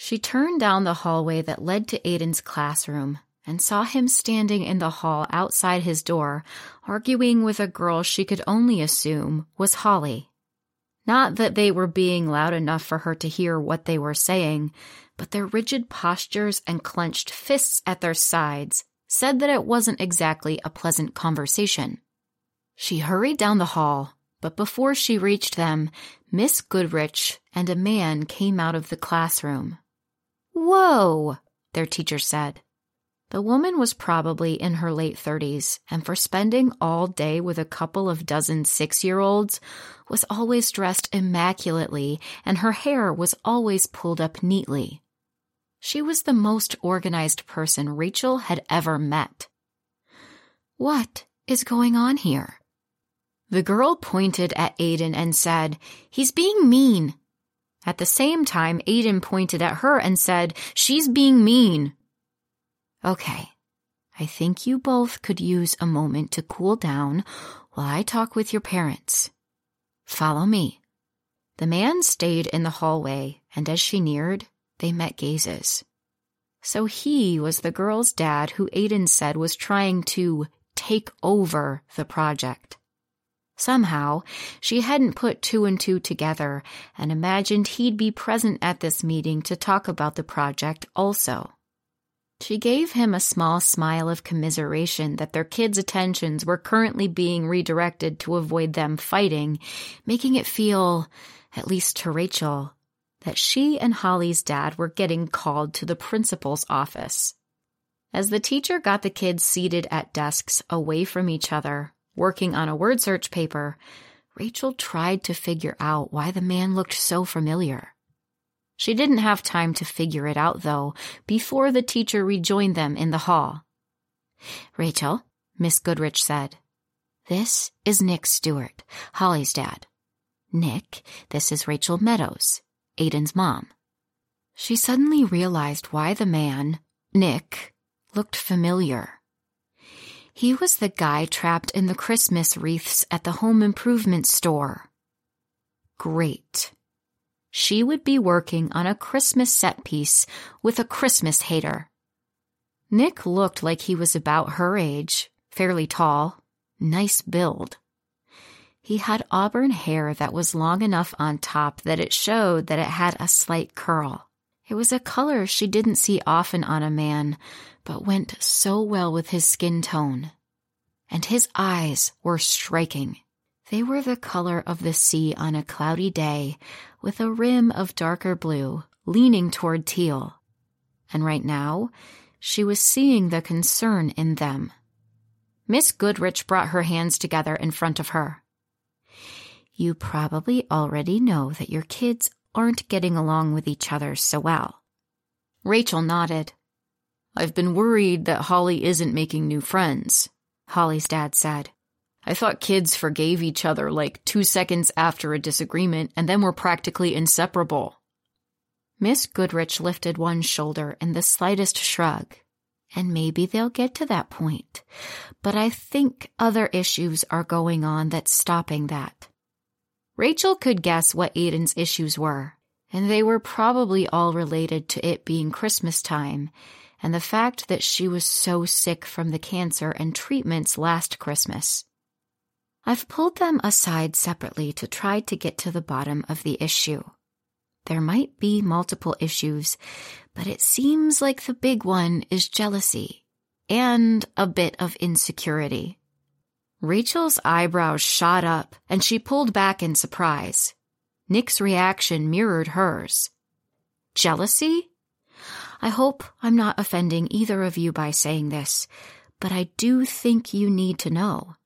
She turned down the hallway that led to Aiden's classroom and saw him standing in the hall outside his door, arguing with a girl she could only assume was Holly. Not that they were being loud enough for her to hear what they were saying, but their rigid postures and clenched fists at their sides said that it wasn't exactly a pleasant conversation. She hurried down the hall, but before she reached them, Miss Goodrich and a man came out of the classroom. "Whoa," their teacher said. The woman was probably in her late 30s, and for spending all day with a couple of dozen 6-year-olds, was always dressed immaculately, and her hair was always pulled up neatly. She was the most organized person Rachel had ever met. "What is going on here?" The girl pointed at Aiden and said, "He's being mean." At the same time, Aiden pointed at her and said, "She's being mean." "Okay, I think you both could use a moment to cool down while I talk with your parents. Follow me." The man stayed in the hallway, and as she neared, they met gazes. So he was the girl's dad who Aiden said was trying to take over the project. Somehow, she hadn't put 2 and 2 together and imagined he'd be present at this meeting to talk about the project also. She gave him a small smile of commiseration that their kids' attentions were currently being redirected to avoid them fighting, making it feel, at least to Rachel, that she and Holly's dad were getting called to the principal's office. As the teacher got the kids seated at desks away from each other, working on a word search paper, Rachel tried to figure out why the man looked so familiar. She didn't have time to figure it out, though, before the teacher rejoined them in the hall. "Rachel," Miss Goodrich said, "this is Nick Stewart, Holly's dad. Nick, this is Rachel Meadows, Aiden's mom." She suddenly realized why the man, Nick, looked familiar. He was the guy trapped in the Christmas wreaths at the home improvement store. Great. She would be working on a Christmas set piece with a Christmas hater. Nick looked like he was about her age, fairly tall, nice build. He had auburn hair that was long enough on top that it showed that it had a slight curl. It was a color she didn't see often on a man, but went so well with his skin tone. And his eyes were striking. They were the color of the sea on a cloudy day, with a rim of darker blue, leaning toward teal. And right now, she was seeing the concern in them. Miss Goodrich brought her hands together in front of her. "You probably already know that your kids aren't getting along with each other so well." Rachel nodded. "I've been worried that Holly isn't making new friends," Holly's dad said. "I thought kids forgave each other like 2 seconds after a disagreement and then were practically inseparable." Miss Goodrich lifted one shoulder in the slightest shrug. "And maybe they'll get to that point. But I think other issues are going on that's stopping that." Rachel could guess what Aiden's issues were, and they were probably all related to it being Christmas time and the fact that she was so sick from the cancer and treatments last Christmas. I've pulled them aside separately to try to get to the bottom of the issue. There might be multiple issues, but it seems like the big one is jealousy and a bit of insecurity. Rachel's eyebrows shot up, and she pulled back in surprise. Nick's reaction mirrored hers. Jealousy? I hope I'm not offending either of you by saying this, but I do think you need to know.